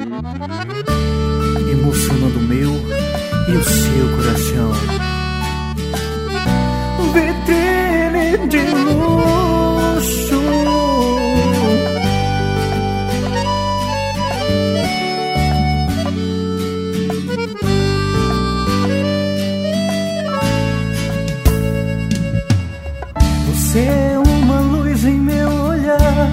emocionando o meu e o seu coração. Vitrine de luxo, você é uma luz em meu olhar,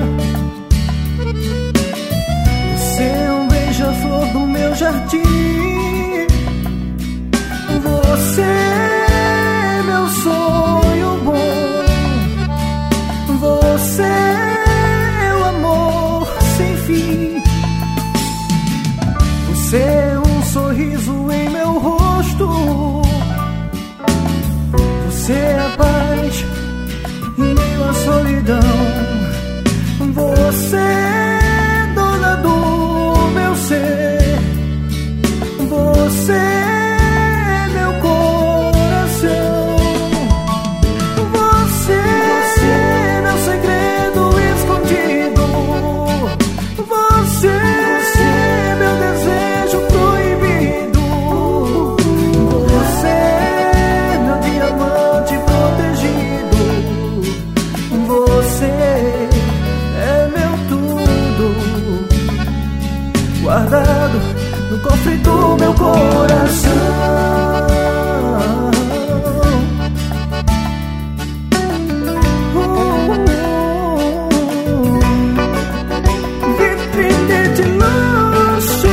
você é um beija-flor do meu jardim, você é meu sonho bom, você é o amor sem fim, você é um sorriso em meu rosto, você é a paz em meio à solidão, você é dona do meu ser, você é meu coração, você é meu segredo escondido, você é meu desejo proibido, você é meu diamante protegido, você é meu tudo, guardado no cofre do meu coração. Vitrine de luxo,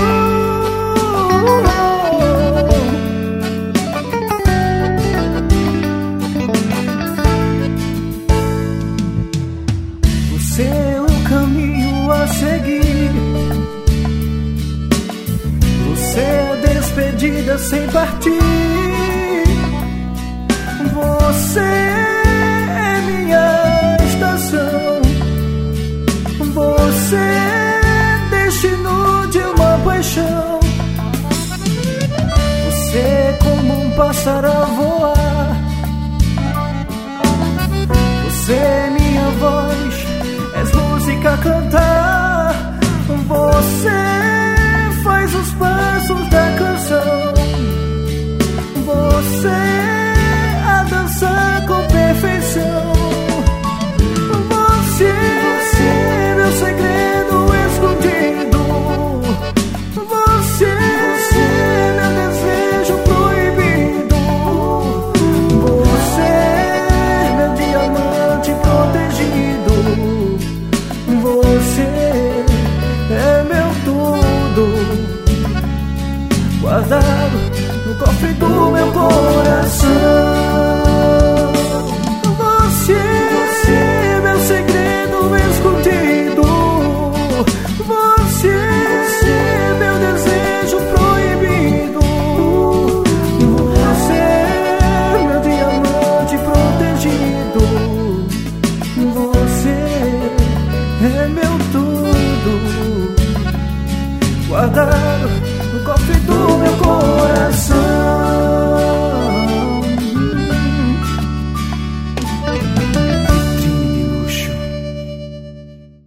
você é o caminho a seguir, você é a despedida sem partir, você é minha estação, você é destino de uma paixão, você é como um pássaro a voar, você é minha voz, és música a cantar, você faz os passos da canção, você a dançar com perfeição, você é meu segredo escondido, você é meu desejo proibido, você é meu diamante protegido, você é meu tudo, guardado no cofre do meu coração. Você é meu segredo escondido, você é meu desejo proibido, você é meu diamante protegido, você é meu tudo, guardado no cofre do meu coração.